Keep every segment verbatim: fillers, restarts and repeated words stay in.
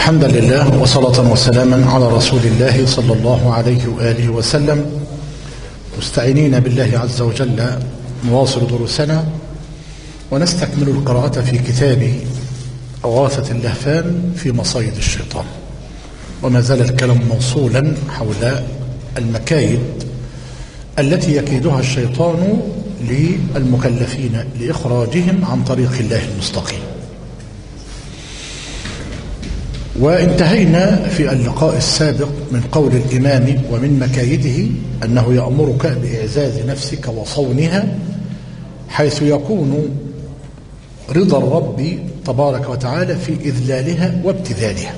حمدا لله وصلاة وسلاما على رسول الله صلى الله عليه وآله وسلم، مستعينين بالله عز وجل نواصل دروسنا ونستكمل القراءة في كتاب إغاثة اللهفان في مصايد الشيطان. وما زال الكلام موصولا حول المكايد التي يكيدها الشيطان للمكلفين لإخراجهم عن طريق الله المستقيم. وانتهينا في اللقاء السابق من قول الإمام ومن مكايده أنه يأمرك بإعزاز نفسك وصونها حيث يكون رضا الرب تبارك وتعالى في إذلالها وابتذالها،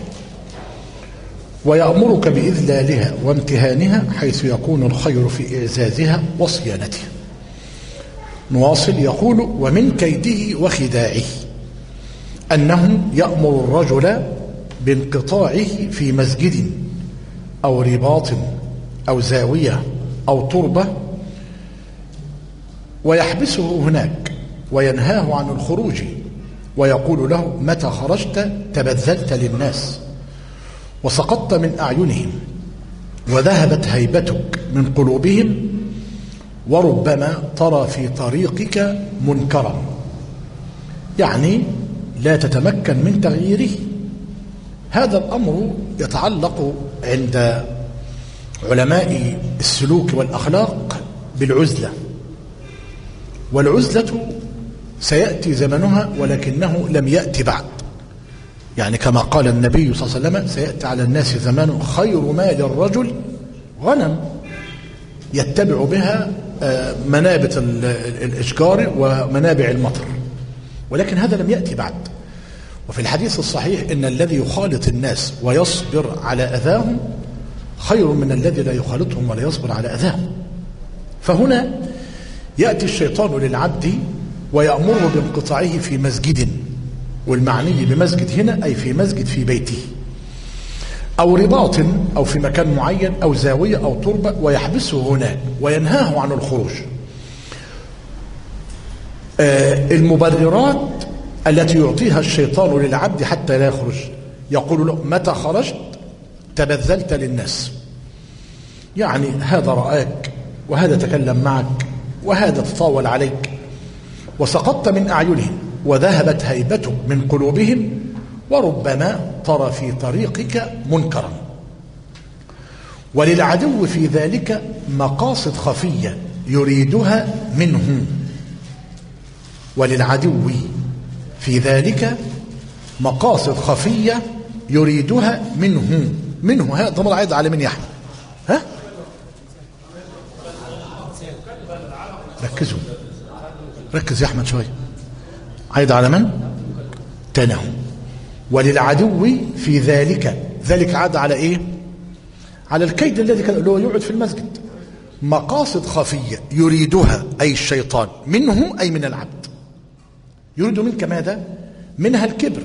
ويأمرك بإذلالها وامتهانها حيث يكون الخير في إعزازها وصيانتها. نواصل. يقول: ومن كيده وخداعه أنه يأمر الرجل بانقطاعه في مسجد أو رباط أو زاوية أو تربة ويحبسه هناك وينهاه عن الخروج، ويقول له: متى خرجت تبذلت للناس وسقطت من أعينهم وذهبت هيبتك من قلوبهم، وربما ترى في طريقك منكرا، يعني لا تتمكن من تغييره. هذا الأمر يتعلق عند علماء السلوك والأخلاق بالعزلة، والعزلة سيأتي زمنها ولكنه لم يأتي بعد، يعني كما قال النبي صلى الله عليه وسلم: سيأتي على الناس زمان خير مال الرجل غنم يتبع بها منابت الإشجار ومنابع المطر، ولكن هذا لم يأتي بعد. وفي الحديث الصحيح إن الذي يخالط الناس ويصبر على أذاهم خير من الذي لا يخالطهم ولا يصبر على أذاهم. فهنا يأتي الشيطان للعبد ويأمره بانقطاعه في مسجد، والمعني بمسجد هنا أي في مسجد في بيته أو رباط أو في مكان معين أو زاوية أو تربة، ويحبسه هناك وينهاه عن الخروج. آه المبررات التي يعطيها الشيطان للعبد حتى لا يخرج، يقول له: متى خرجت تبذلت للناس، يعني هذا رآك وهذا تكلم معك وهذا تطاول عليك وسقطت من أعينهم وذهبت هيبتك من قلوبهم، وربما ترى في طريقك منكرا. وللعدو في ذلك مقاصد خفية يريدها منه، وللعدو في ذلك مقاصد خفية يريدها منه. منه هذا ضمير عايد على من يا احمد؟ ها؟ ركزوا ركز يا احمد شويه. عايد على من؟ تنهم. وللعدو في ذلك، ذلك عاد على ايه؟ على الكيد الذي كان اللي هو يقعد في المسجد. مقاصد خفية يريدها أي الشيطان منه أي من العبد. يريد منك ماذا؟ منها الكبر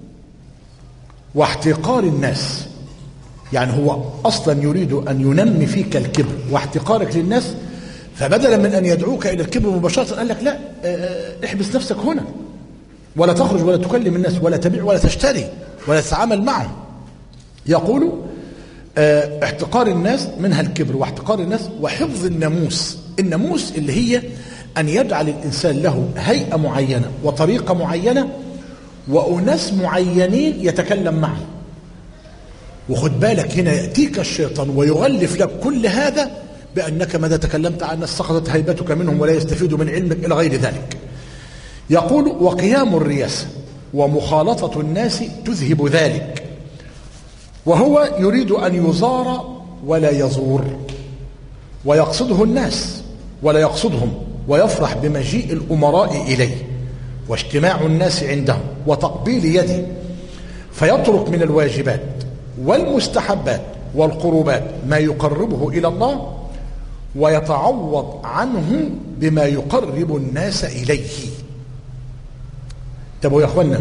واحتقار الناس، يعني هو أصلا يريد أن ينمي فيك الكبر واحتقارك للناس، فبدلا من أن يدعوك إلى الكبر مباشرة قال لك: لا، احبس نفسك هنا ولا تخرج ولا تكلم الناس ولا تبيع ولا تشتري ولا تتعامل معهم. يقول: احتقار الناس منها الكبر واحتقار الناس وحفظ الناموس. الناموس اللي هي أن يجعل الإنسان له هيئة معينة وطريقة معينة وأناس معينين يتكلم معهم. وخد بالك هنا يأتيك الشيطان ويغلف لك كل هذا بأنك ماذا تكلمت عن الناس سقطت هيبتك منهم ولا يستفيد من علمك إلى غير ذلك. يقول: وقيام الرياسة ومخالطة الناس تذهب ذلك، وهو يريد أن يزار ولا يزور، ويقصده الناس ولا يقصدهم، ويفرح بمجيء الأمراء إليه واجتماع الناس عنده وتقبيل يده، فيترك من الواجبات والمستحبات والقربات ما يقربه إلى الله ويتعوض عنه بما يقرب الناس إليه. طب يا أخوانا،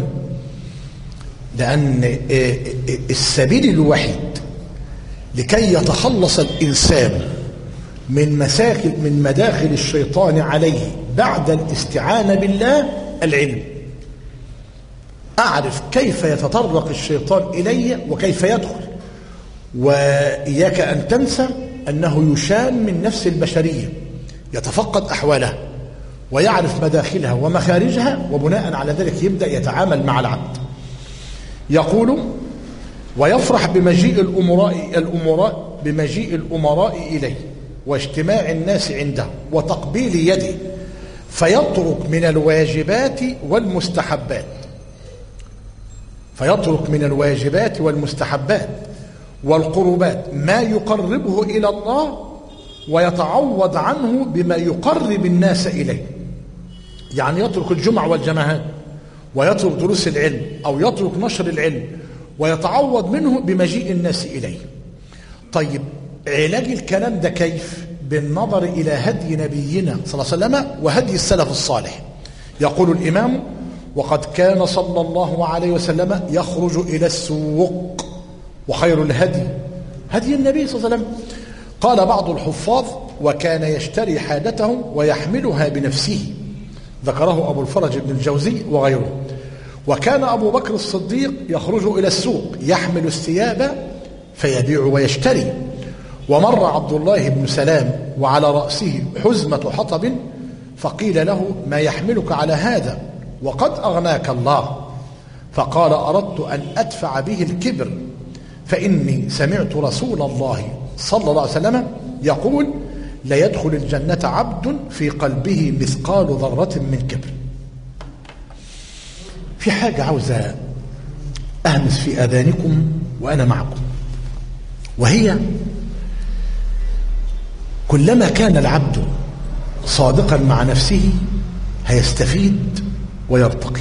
لأن السبيل الوحيد لكي يتخلص الإنسان من مساكل من مداخل الشيطان عليه بعد الاستعانة بالله العلم. أعرف كيف يتطرق الشيطان إلي وكيف يدخل. وإياك أن تنسى أنه يشام من نفس البشرية، يتفقد أحوالها ويعرف مداخلها ومخارجها، وبناء على ذلك يبدأ يتعامل مع العبد. يقول: ويفرح بمجيء الأمراء الأمراء بمجيء الأمراء إليه واجتماع الناس عنده وتقبيل يده، فيترك من الواجبات والمستحبات فيترك من الواجبات والمستحبات والقربات ما يقربه إلى الله، ويتعوض عنه بما يقرب الناس إليه. يعني يترك الجمع والجماعات، ويترك دروس العلم أو يترك نشر العلم، ويتعوض منه بمجيء الناس إليه. طيب، علاج الكلام ده كيف؟ بالنظر إلى هدي نبينا صلى الله عليه وسلم وهدي السلف الصالح. يقول الإمام: وقد كان صلى الله عليه وسلم يخرج إلى السوق، وخير الهدي هدي النبي صلى الله عليه وسلم. قال بعض الحفاظ: وكان يشتري حاجته ويحملها بنفسه، ذكره أبو الفرج بن الجوزي وغيره. وكان أبو بكر الصديق يخرج إلى السوق يحمل الثياب فيبيع ويشتري. ومر عبد الله بن سلام وعلى رأسه حزمة حطب، فقيل له: ما يحملك على هذا وقد أغناك الله؟ فقال: أردت أن أدفع به الكبر، فإني سمعت رسول الله صلى الله عليه وسلم يقول: لا يدخل الجنة عبد في قلبه مثقال ذرة من كبر. في حاجة عاوزة أهمس في آذانكم وأنا معكم، وهي: كلما كان العبد صادقا مع نفسه هيستفيد ويرتقي،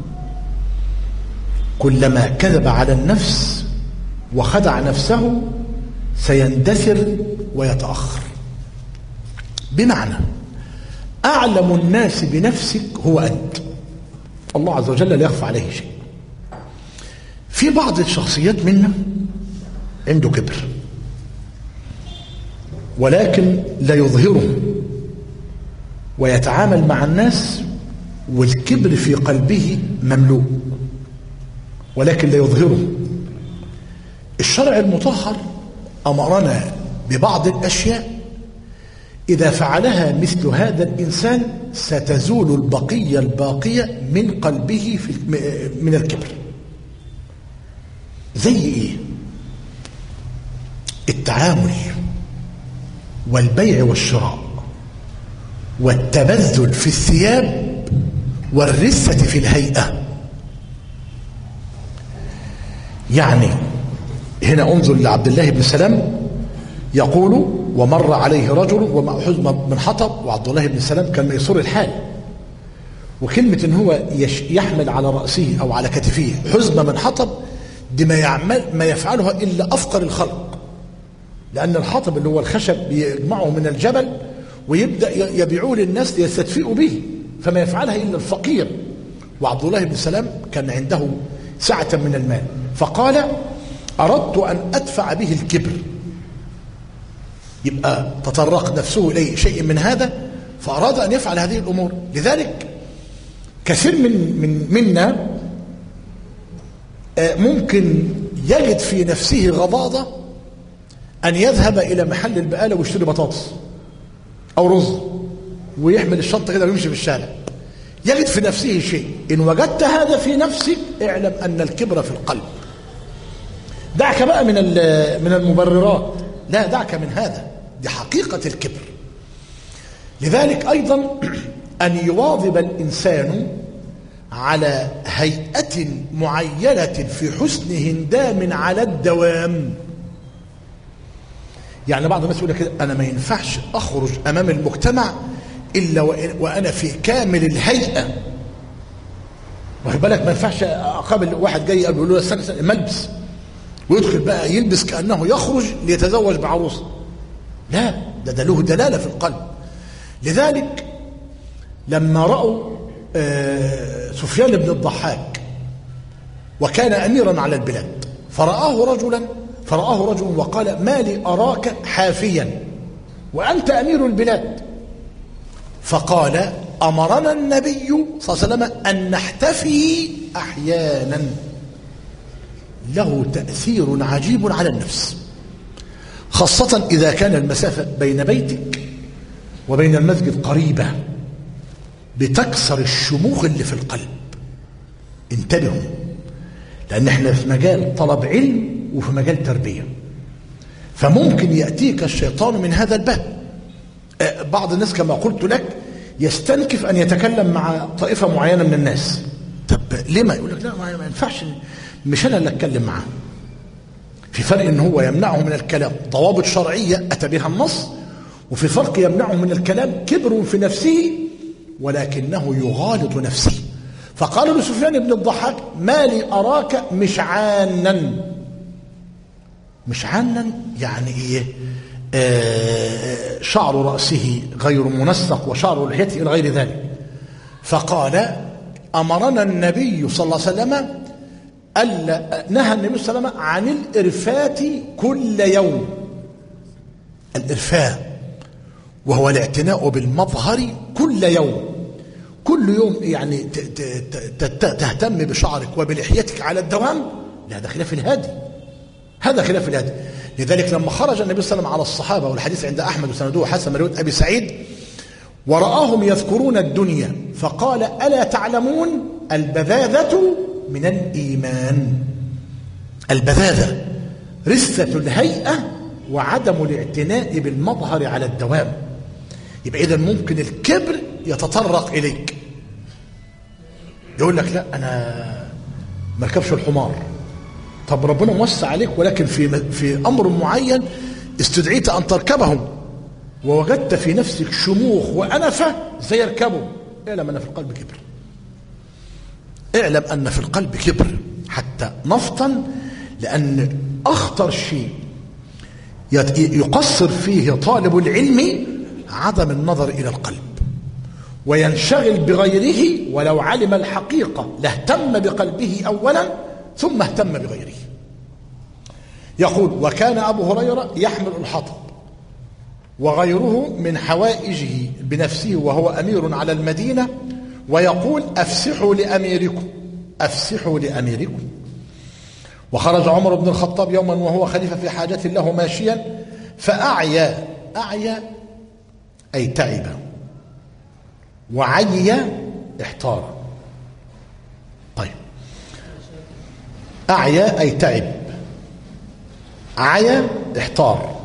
كلما كذب على النفس وخدع نفسه سيندثر ويتأخر. بمعنى: أعلم الناس بنفسك هو أنت، الله عز وجل لا يخفى عليه شيء. في بعض الشخصيات منا عنده كبر، ولكن لا يظهره، ويتعامل مع الناس والكبر في قلبه مملوء، ولكن لا يظهره. الشرع المطهر أمرنا ببعض الأشياء إذا فعلها مثل هذا الإنسان ستزول البقية الباقية من قلبه في من الكبر. زي إيه؟ التعامل والبيع والشراء والتبذل في الثياب والرثة في الهيئة. يعني هنا انظر لعبد الله بن سلام يقول: ومر عليه رجل ومعه حزمة من حطب، وعبد الله بن سلام كان ميسور الحال، وكلمة ان هو يحمل على رأسه او على كتفه حزمة من حطب دي ما يعمل ما يفعلها الا افقر الخلق، لان الحطب اللي هو الخشب بيجمعه من الجبل ويبدأ يبيعوه للناس ليستدفئوا به، فما يفعلها الا الفقير. وعبد الله بن سلام كان عنده سعة من المال، فقال: أردت أن أدفع به الكبر. يبقى تطرق نفسه إليه شيء من هذا فأراد أن يفعل هذه الأمور. لذلك كثير من من منا ممكن يجد في نفسه غضاضة أن يذهب إلى محل البقالة ويشتري بطاطس أو رز ويحمل الشنطة كده ويمشي في الشارع، يجد في نفسه شيء. إن وجدت هذا في نفسك اعلم أن الكبر في القلب. دعك بقى من من المبررات، لا، دعك من هذا، دي حقيقة الكبر. لذلك أيضا أن يواظب الإنسان على هيئة معينة في حسن هندام على الدوام. يعني بعض الناس يقول لك كده: أنا ما ينفعش أخرج أمام المجتمع إلا وأنا في كامل الهيئة. واخد بالك؟ ما ينفعش أقابل واحد جاي يقول له استنى استنى ملبس، ويدخل بقى يلبس كأنه يخرج ليتزوج بعروسه. لا، ده, ده له دلالة في القلب. لذلك لما رأوا سفيان بن الضحاك وكان أميرا على البلاد، فرآه رجلا فرآه رجل وقال: ما لي أراك حافيا وأنت أمير البلاد؟ فقال: أمرنا النبي صلى الله عليه وسلم أن نحتفي أحيانا له تأثير عجيب على النفس، خاصة إذا كان المسافة بين بيتك وبين المسجد قريبة، بتكسر الشموخ اللي في القلب. انتبهوا، لأن احنا في مجال طلب علم وفي مجال تربية، فممكن يأتيك الشيطان من هذا الباب. بعض الناس كما قلت لك يستنكف أن يتكلم مع طائفة معينة من الناس. طب ليه ما يقول لك لا ما ينفعش، مش أنا اللي أتكلم معاه. في فرق إن هو يمنعه من الكلام ضوابط شرعية أتى بها النص، وفي فرق يمنعه من الكلام كبر في نفسه ولكنه يغالط نفسه. فقال لسفيان بن الضحاك: ما لي أراك مشعانا. مشعانا يعني إيه؟ آه شعر رأسه غير منسق وشعر لحيته إلى غير ذلك. فقال: أمرنا النبي صلى الله عليه وسلم ألا نهى النبي صلى الله عليه وسلم عن الإرفات كل يوم. الإرفاء وهو الاعتناء بالمظهر كل يوم، كل يوم يعني تهتم بشعرك وبلحيتك على الدوام. لا، هذا خلاف الهادي، هذا خلاف الهادي. لذلك لما خرج النبي صلى الله عليه وسلم على الصحابة، والحديث عند أحمد وسنده حسن من رواية أبي سعيد، ورآهم يذكرون الدنيا فقال: ألا تعلمون البذاذة من الإيمان. البذاذة رثة الهيئة وعدم الاعتناء بالمظهر على الدوام. يبقى إذن ممكن الكبر يتطرق إليك، يقول لك: لا أنا ما اركبش الحمار. طب ربنا موسع عليك، ولكن في في أمر معين استدعيت أن تركبه ووجدت في نفسك شموخ وأنفة زي يركبه، اعلم أن في القلب كبر. اعلم أن في القلب كبر حتى نفطن، لأن أخطر شيء يقصر فيه طالب العلم عدم النظر إلى القلب، وينشغل بغيره، ولو علم الحقيقة لاهتم بقلبه أولا ثم اهتم بغيره. يقول: وكان أبو هريرة يحمل الحطب وغيره من حوائجه بنفسه وهو أمير على المدينة، ويقول: أفسحوا لأميركم، أفسحوا لأميركم. وخرج عمر بن الخطاب يوما وهو خليفة في حاجة له ماشيا، فأعيا، أعيا أي تعب، وعيا احتار. طيب، أعيا أي تعب، عيا احتار،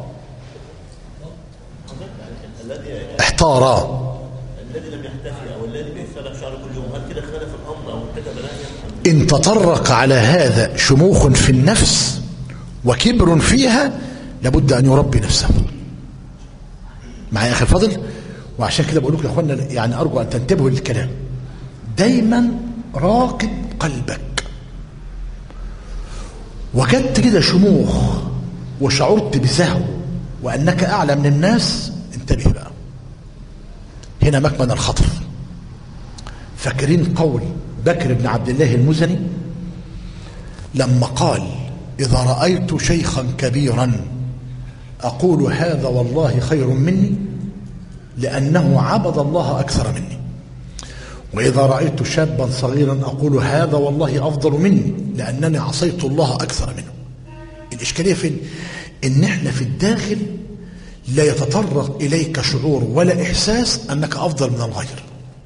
احتارا. الذي لم يحتفي او الذي بيسلخ شعره كل يوم، هل كده خالف الامر او ارتكب نهيا؟ إن تطرق على هذا شموخ في النفس وكبر فيها لابد أن يربي نفسه. معايا يا أخي الفضل؟ وعشان كده بقول لكم يا أخوانا، يعني أرجو أن تنتبهوا للكلام. دايما راقب قلبك. وجدت كده شموخ وشعرت بزهو وأنك أعلى من الناس، انتبه بقى، هنا مكمن الخطر. فاكرين قول بكر بن عبد الله المزني لما قال: إذا رأيت شيخا كبيرا أقول هذا والله خير مني لأنه عبد الله أكثر مني، وإذا رأيت شابا صغيرا أقول هذا والله أفضل مني لأنني عصيت الله أكثر منه. الإشكالية فين؟ إن إحنا في الداخل لا يتطرق إليك شعور ولا إحساس أنك أفضل من الغير.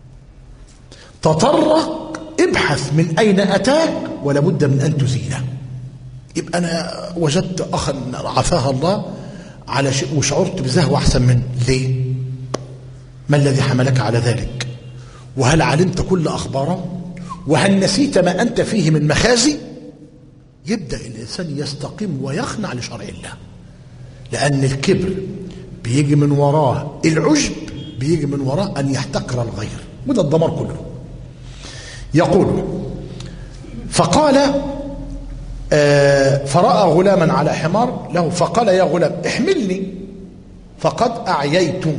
تطرق، ابحث من أين أتاك ولا بد من أن تزيله. يبقى أنا وجدت أخا عافاها الله على شيء وشعرت بزهو أحسن منه، ليه؟ ما الذي حملك على ذلك؟ وهل علمت كل أخباره؟ وهل نسيت ما أنت فيه من مخازي؟ يبدأ الإنسان يستقيم ويخنع لشرع الله، لأن الكبر بيجي من وراه العجب، بيجي من وراه أن يحتقر الغير، وده الدمار كله. يقول: فقال آه فرأى غلاما على حمار له فقال: يا غلام احملني فقد أعييتم.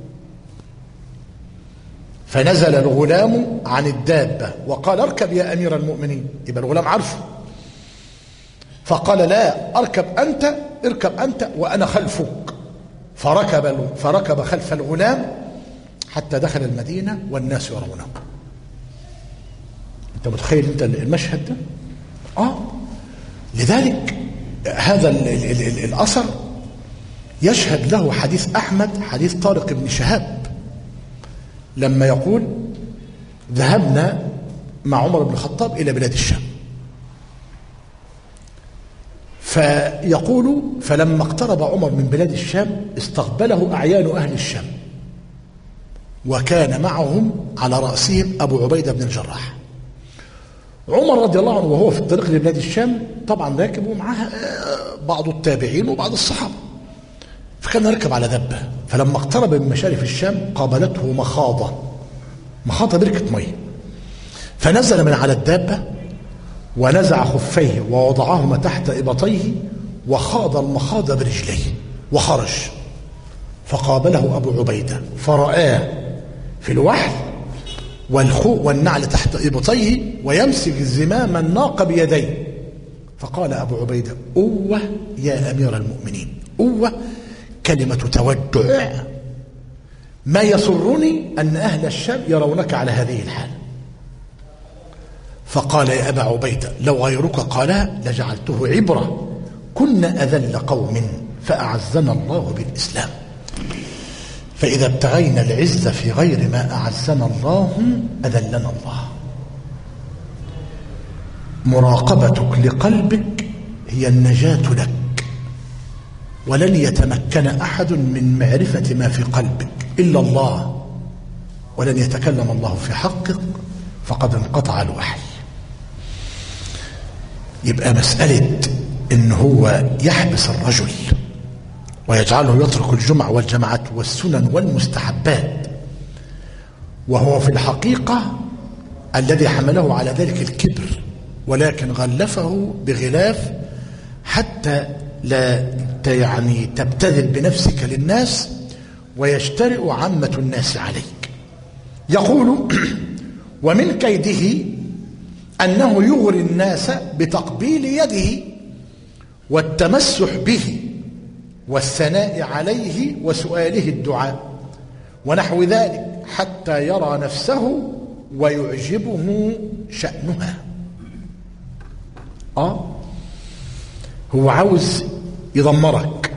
فنزل الغلام عن الدابة وقال: اركب يا أمير المؤمنين. يبقى الغلام عارفه، فقال: لا، اركب أنت، اركب أنت وأنا خلفك. فركب فركب خلف الغلام حتى دخل المدينة والناس يرونه. انت متخيل انت المشهد ده؟ اه لذلك هذا ال ال ال ال الاثر يشهد له حديث احمد، حديث طارق بن شهاب لما يقول ذهبنا مع عمر بن الخطاب الى بلاد الشام، فيقول فلما اقترب عمر من بلاد الشام استقبله اعيان اهل الشام، وكان معهم على راسهم ابو عبيده بن الجراح. عمر رضي الله عنه وهو في الطريق لبلاد الشام طبعا راكب ومعاه بعض التابعين وبعض الصحابه، فكان يركب على دبه، فلما اقترب من مشارف الشام قابلته مخاضه، مخاضه بركه ميه، فنزل من على الدابه ونزع خفيه ووضعهما تحت ابطيه وخاض المخاض برجليه وخرج، فقابله ابو عبيده فرآه في الوحل والخوء والنعل تحت ابطيه ويمسك زمام الناقه بيديه، فقال ابو عبيده اوه يا امير المؤمنين، اوه كلمه تودع، ما يسرني ان اهل الشام يرونك على هذه الحال. فقال يا ابا عبيده لو غيرك قالها لجعلته عبره، كنا اذل قوم فاعزنا الله بالاسلام، فإذا ابتغينا العزة في غير ما أعزنا الله أذلنا الله. مراقبتك لقلبك هي النجاة لك، ولن يتمكن أحد من معرفة ما في قلبك إلا الله، ولن يتكلم الله في حقك فقد انقطع الوحي. يبقى مسألة إن هو يحبس الرجل ويجعله يترك الجمع والجماعات والسنن والمستحبات، وهو في الحقيقة الذي حمله على ذلك الكبر، ولكن غلفه بغلاف حتى لا يعني تبتذل بنفسك للناس ويجترئ عامة الناس عليك. يقول ومن كيده أنه يغري الناس بتقبيل يده والتمسح به والثناء عليه وسؤاله الدعاء ونحو ذلك حتى يرى نفسه ويعجبه شأنها. آه هو عاوز يدمرك،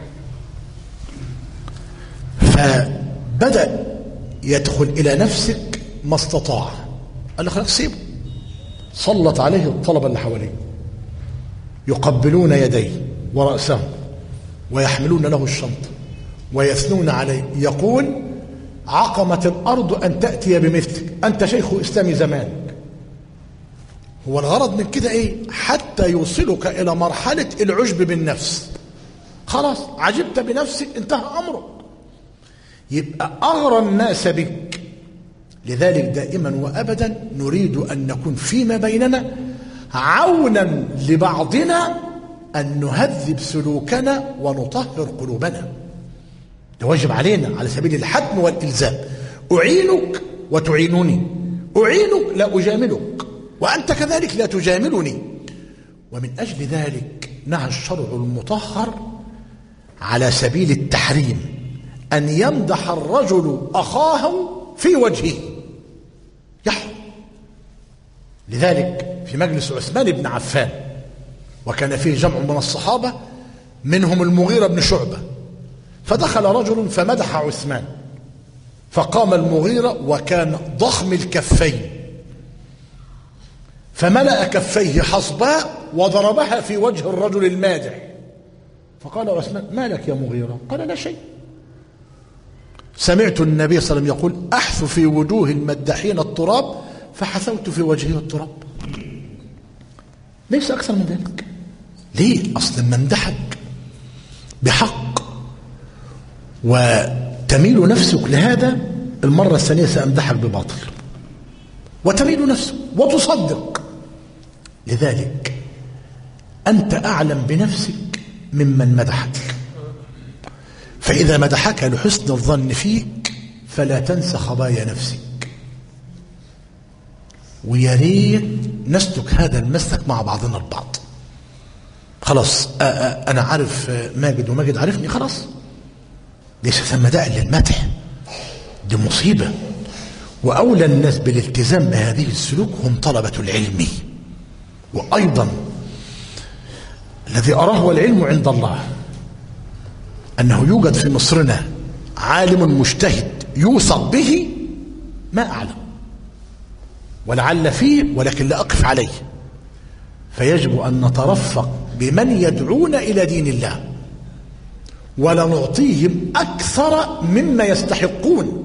فبدأ يدخل إلى نفسك ما استطاع، قال له خلاص سيبه. سلط عليه الطلبة اللي حواليه يقبلون يديه ورأسه ويحملون له الشنطة ويثنون عليه، يقول عقمت الأرض أن تأتي بمثلك، أنت شيخ إسلام زمانك. هو الغرض من كده إيه؟ حتى يوصلك إلى مرحلة العجب بالنفس. خلاص عجبت بنفسك انتهى أمرك، يبقى أغرى الناس بك. لذلك دائما وأبدا نريد أن نكون فيما بيننا عونا لبعضنا أن نهذب سلوكنا ونطهر قلوبنا. ده واجب علينا على سبيل الحتم والإلزام. أعينك وتعينني، أعينك لا أجاملك وأنت كذلك لا تجاملني. ومن أجل ذلك نهى الشرع المطهر على سبيل التحريم أن يمدح الرجل أخاه في وجهه، يحرم. لذلك في مجلس عثمان بن عفان وكان فيه جمع من الصحابة منهم المغيرة بن شعبة، فدخل رجل فمدح عثمان، فقام المغيرة وكان ضخم الكفين فملأ كفيه حصباء وضربها في وجه الرجل المادح، فقال عثمان ما لك يا مغيرة؟ قال لا شيء، سمعت النبي صلى الله عليه وسلم يقول أحث في وجوه المداحين التراب فحثوت في وجهه التراب. ليس أكثر من ذلك. ليه؟ أصل ممدحك بحق وتميل نفسك لهذا، المرة الثانية سأمدحك بباطل وتميل نفسك وتصدق. لذلك أنت أعلم بنفسك ممن مدحك، فإذا مدحك لحسن الظن فيك فلا تنسى خبايا نفسك. ويا ريت نسلك هذا المسلك مع بعضنا البعض. خلاص أنا عارف ماجد وماجد عارفني، خلاص ليس ثم داعي للمدح، دي مصيبة. وأولى الناس بالالتزام بهذه السلوك هم طلبة العلم. وأيضا الذي أراه والعلم عند الله أنه يوجد في مصرنا عالم مجتهد يوثق به ما أعلم ولعل فيه، ولكن لا أقف عليه. فيجب أن نترفق بمن يدعون إلى دين الله ولا نعطيهم أكثر مما يستحقون،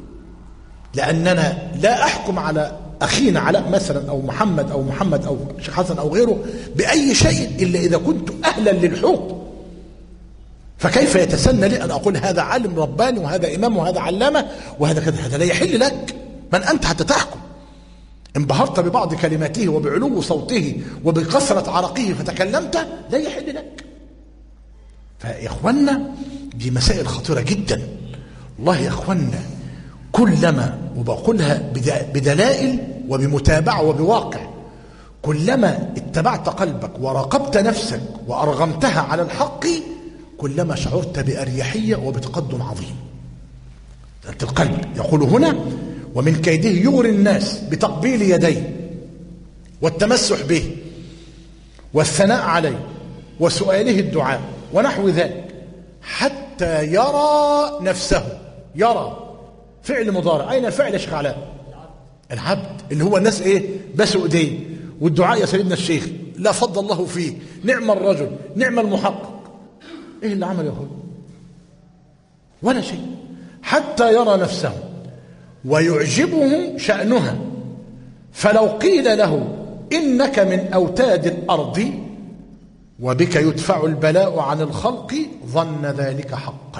لأننا لا أحكم على أخينا علاء مثلا أو محمد أو محمد أو شيخ حسن أو غيره بأي شيء إلا إذا كنت أهلا للحكم. فكيف يتسنى لي أن أقول هذا عالم رباني وهذا إمام وهذا علامة وهذا كذا؟ هذا لا يحل لك. من أنت حتى تحكم؟ انبهرت ببعض كلماته وبعلو صوته وبكثرة عرقه فتكلمت، لا يحل لك. فيا إخوانا دي مسائل خطيرة جدا والله يا إخوانا. كلما، وبقولها بدلائل وبمتابعة وبواقع، كلما اتبعت قلبك وراقبت نفسك وأرغمتها على الحق كلما شعرت بأريحية وبتقدم عظيم. أنت القلب يقول هنا: ومن كيده يغري الناس بتقبيل يديه والتمسح به والثناء عليه وسؤاله الدعاء ونحو ذلك حتى يرى نفسه. يرى فعل مضارع. أين الفعل يا شيخ علاء؟ العبد، اللي هو الناس إيه؟ بسوا إيديه. والدعاء يا سيدنا الشيخ: لا فضل الله فيه، نعم الرجل، نعم المحقق. إيه اللي عمل يا أخوي؟ ولا شيء. حتى يرى نفسه ويعجبه شأنها، فلو قيل له إنك من أوتاد الأرض وبك يدفع البلاء عن الخلق ظن ذلك حقا.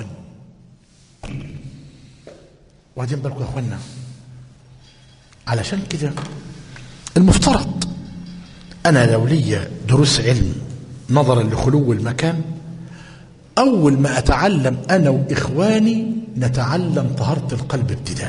وبعدين بالكم يا أخوانا، علشان كده المفترض أنا لو لي دروس علم نظرا لخلو المكان، أول ما أتعلم أنا وإخواني نتعلم طهارة القلب ابتداء.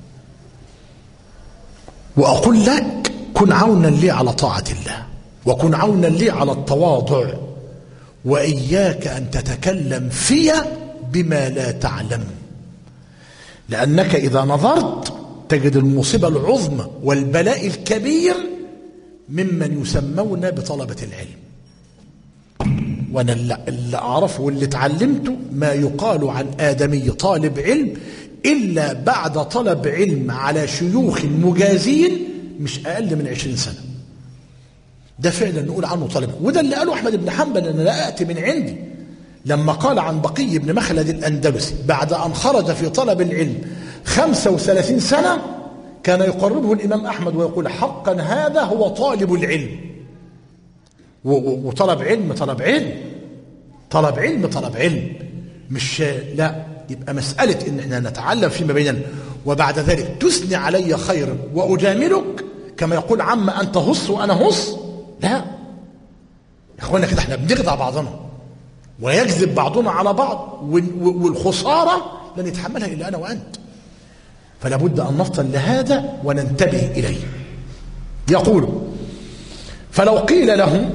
وأقول لك: كن عونا لي على طاعة الله، وكن عونا لي على التواضع، وإياك أن تتكلم في بما لا تعلم، لأنك إذا نظرت تجد المصيبة العظمى والبلاء الكبير ممن يسمون بطلبة العلم. وأنا اللي أعرفه واللي تعلمته ما يقال عن آدمي طالب علم إلا بعد طلب علم على شيوخ مجازين مش أقل من عشرين سنة. ده فعلا نقول عنه طالب. وده اللي قاله أحمد بن حنبل: أنا لا أتي من عندي، لما قال عن بقي بن مخلد الأندلسي بعد أن خرج في طلب العلم خمسة وثلاثين سنة كان يقربه الإمام أحمد ويقول: حقا هذا هو طالب العلم. وطلب علم طلب علم طلب علم طلب علم مش لا. يبقى مسألة إن احنا نتعلم فيما بيننا وبعد ذلك تثني علي خيرا وأجاملك كما يقول عم أنت هص وأنا هص، لا يا إخوانا، كده احنا بنخدع بعضنا ويكذب بعضنا على بعض، والخسارة لن يتحملها إلا أنا وأنت. فلا بد أن نفطن لهذا وننتبه إليه. يقول: فلو قيل لهم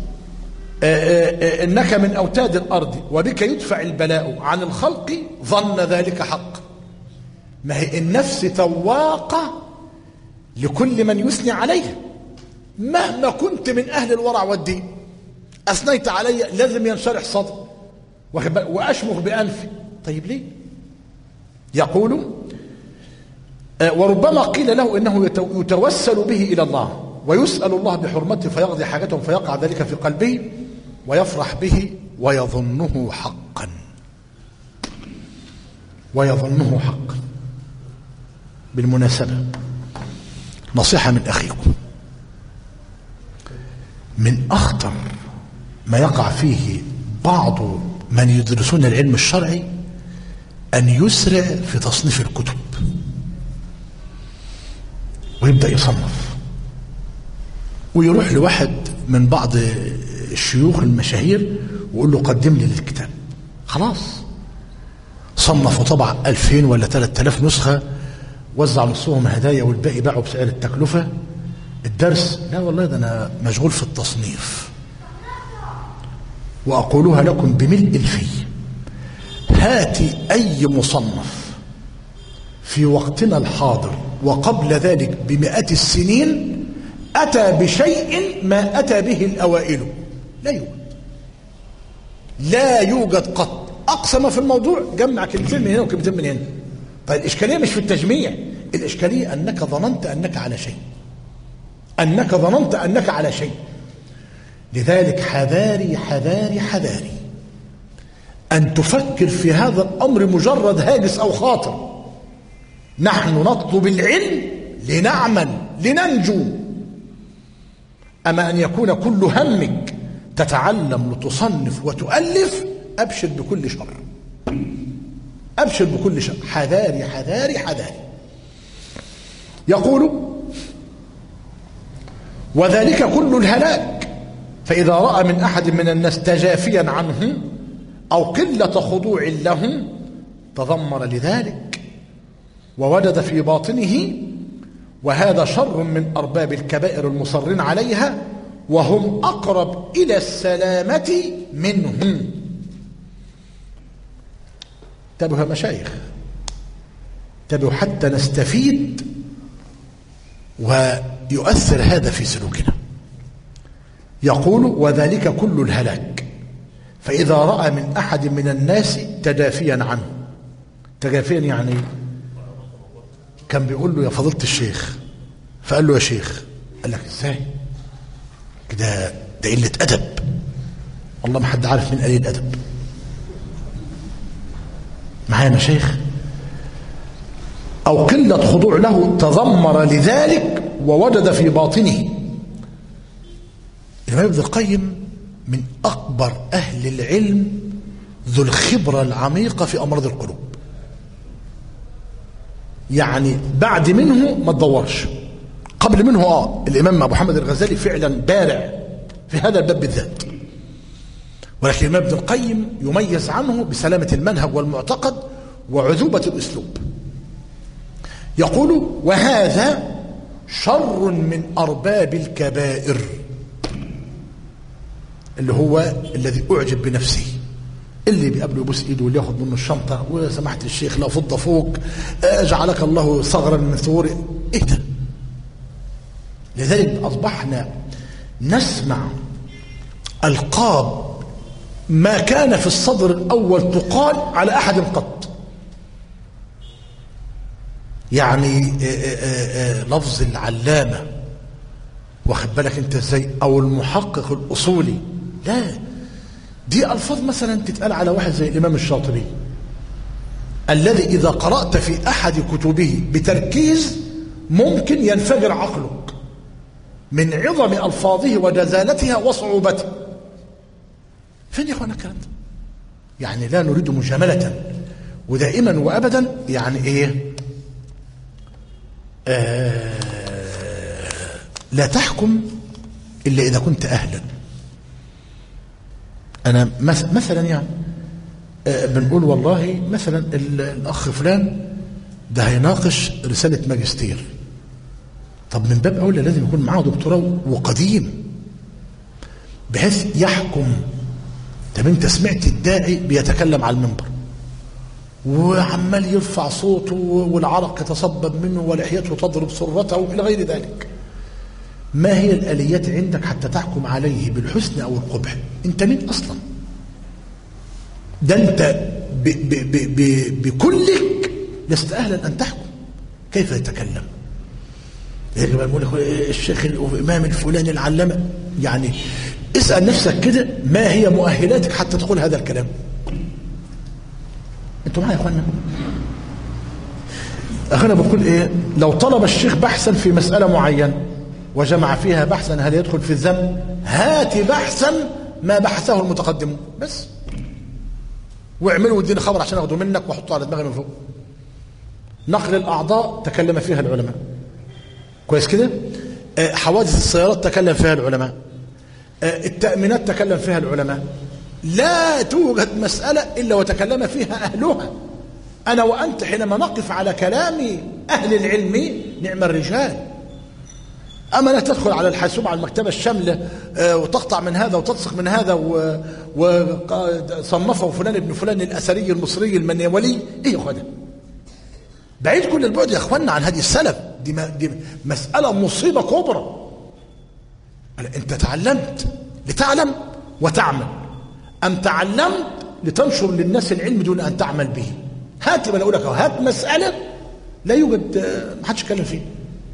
إنك من أوتاد الأرض وبك يدفع البلاء عن الخلق ظن ذلك حق. ما هي النفس تواقة لكل من يثني عليها، مهما كنت من أهل الورع والدين أثنيت علي لازم ينشرح صدري وأشمخ بأنفي. طيب ليه؟ يقول: وربما قيل له إنه يتوسل به إلى الله ويسأل الله بحرمته فيقضي حاجته فيقع ذلك في قلبه ويفرح به ويظنه حقا ويظنه حقا. بالمناسبة نصيحة من أخيكم: من أخطر ما يقع فيه بعض من يدرسون العلم الشرعي أن يسرع في تصنيف الكتب ويبدأ يصنف، ويروح لواحد من بعض الشيوخ المشاهير ويقول له: قدم لي الكتاب. خلاص صنف وطبع ألفين ولا ثلاثة آلاف نسخة، وزع نصهم هدايا والباقي باعوا بسعر التكلفة. الدرس لا والله، ده أنا مشغول في التصنيف. وأقولها لكم بملء الفي: هاتي أي مصنف في وقتنا الحاضر وقبل ذلك بمئات السنين أتى بشيء ما أتى به الأوائل؟ لا يوجد، لا يوجد قط. أقصى ما في الموضوع جمع كلمتين من هنا وكلمتين من هنا. طيب الإشكالية مش في التجميع، الإشكالية أنك ظننت أنك على شيء، أنك ظننت أنك على شيء. لذلك حذاري حذاري حذاري أن تفكر في هذا الأمر مجرد هاجس أو خاطر. نحن نطلب العلم لنعمل لننجو، أما أن يكون كل همك تتعلم لتصنف وتؤلف، أبشر بكل شر، أبشر بكل شر. حذاري حذاري حذاري. يقول وذلك كل الهلاك، فإذا رأى من أحد من الناس تجافيا عنه أو قلة خضوع له تذمر لذلك ووجد في باطنه، وهذا شر من أرباب الكبائر المصرين عليها، وهم أقرب إلى السلامة منهم. انتبهوا يا مشايخ، انتبهوا حتى نستفيد ويؤثر هذا في سلوكنا. يقول وذلك كل الهلاك، فإذا رأى من أحد من الناس تجافيا عنه. تجافيا يعني كان بيقول له يا فضيلة الشيخ، فقال له يا شيخ، قال لك ازاي كده؟ ده قلة أدب، والله ما حد عارف من قليل الأدب. معايا يا مشايخ؟ أو قلة خضوع له تذمر لذلك ووجد في باطنه. الإمام ابن القيم من أكبر أهل العلم ذو الخبرة العميقة في أمراض القلوب، يعني بعد منه ما تدورش، قبل منه آه الإمام أبو حامد الغزالي فعلا بارع في هذا الباب بالذات، ولكن الإمام ابن القيم يميز عنه بسلامة المنهج والمعتقد وعذوبة الأسلوب. يقول وهذا شر من أرباب الكبائر، اللي هو الذي أعجب بنفسه، اللي بيقابله يبوس ايده واللي ياخد منه الشنطه وسماحه الشيخ لا فضه فوق، جعلك الله صغرا من ثور. ايه ده؟ لذلك اصبحنا نسمع القاب ما كان في الصدر الاول تقال على احد قط. يعني لفظ العلامه، واخد بالك انت ازاي، او المحقق الاصولي، لا، دي ألفاظ مثلا تتقال على واحد زي الإمام الشاطبي، الذي إذا قرأت في أحد كتبه بتركيز ممكن ينفجر عقلك من عظم ألفاظه وجزالتها وصعوبتها. فين يا أخوانا الكلام ده؟ يعني لا نريد مجاملة، ودائما وأبدا يعني إيه آه لا تحكم إلا إذا كنت أهلا. أنا مثلا يعني بنقول والله مثلا الأخ فلان ده هيناقش رسالة ماجستير، طب من باب أولى لازم يكون معاه دكتوراه وقديم بحيث يحكم. طب أنت سمعت الداعي بيتكلم على المنبر وعمال يرفع صوته والعرق يتصبب منه ولحيته تضرب سرته إلى غير ذلك، ما هي الآليات عندك حتى تحكم عليه بالحسن أو القبح؟ أنت مين أصلا؟ ده أنت ب ب ب ب بكلك لست أهلا أن تحكم. كيف يتكلم؟ يجب أن يقول الشيخ الإمام الفلاني العلامة. يعني اسأل نفسك كده، ما هي مؤهلاتك حتى تقول هذا الكلام؟ أنتوا معايا يا أخوانا؟ أخينا بقول إيه، لو طلب الشيخ بحثا في مسألة معينة وجمع فيها بحثا هل يدخل في الذم؟ هات بحثا ما بحثه المتقدمون بس، واعملوا واديني خبر عشان اخده منك واحطه على دماغي من فوق. نقل الاعضاء تكلم فيها العلماء كويس كده، آه حوادث السيارات تكلم فيها العلماء، آه التأمينات تكلم فيها العلماء. لا توجد مسألة إلا وتكلم فيها أهلها. أنا وأنت حينما نقف على كلام أهل العلم نعم الرجال. أما لا تدخل على الحاسوب على المكتبة الشاملة وتقطع من هذا وتلصق من هذا وصنفه فلان ابن فلان الأثري المصري المنيولي. إيه يا أخوانا؟ بعيد كل البعد يا اخوانا عن هدي السلف. دي, دي مسألة مصيبة كبرى. انت تعلمت لتعلم وتعمل، ام تعلمت لتنشر للناس العلم دون ان تعمل به؟ هات ما اقول لك هات مسألة لا يوجد، ما حدش يتكلم فيه،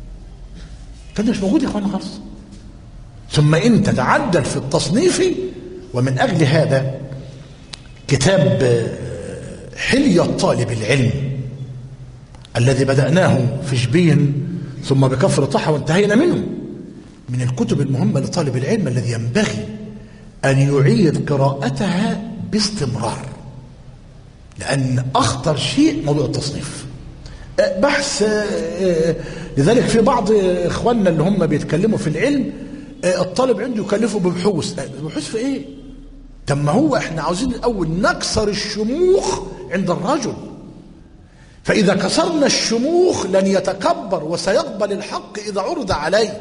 كان مش موجود يا اخوانا خالص. ثم انت تعدل في التصنيف. ومن اجل هذا كتاب حلية طالب العلم الذي بدأناه في شبين ثم بكفر طحا وانتهينا منه، من الكتب المهمة لطالب العلم الذي ينبغي أن يعيد قراءتها باستمرار، لأن أخطر شيء موضوع التصنيف. بحث لذلك في بعض إخواننا اللي هم بيتكلموا في العلم الطالب عنده يكلفه ببحوث. بحوث في إيه؟ طب ما هو إحنا عاوزين الأول نكسر الشموخ عند الرجل، فإذا كسرنا الشموخ لن يتكبر وسيقبل الحق إذا عرض عليه.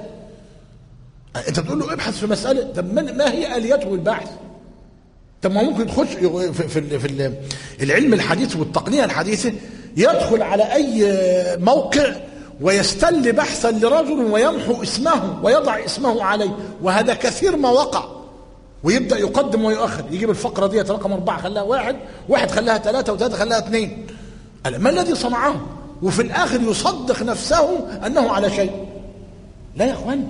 أنت بتقول له ابحث في مسألة، طب ما هي آليته البحث؟ طب ما ممكن يخش في, في, في العلم الحديث والتقنية الحديثة، يدخل على أي موقع ويستل بحثا لرجل ويمحو اسمه ويضع اسمه عليه، وهذا كثير ما وقع، ويبدأ يقدم ويؤخر، يجيب الفقرة دي رقم أربعة خلاها واحد، واحد خلاها ثلاثة، وثلاثة خلاها اثنين. ما الذي صنعه؟ وفي الآخر يصدق نفسه أنه على شيء. لا يا أخوان،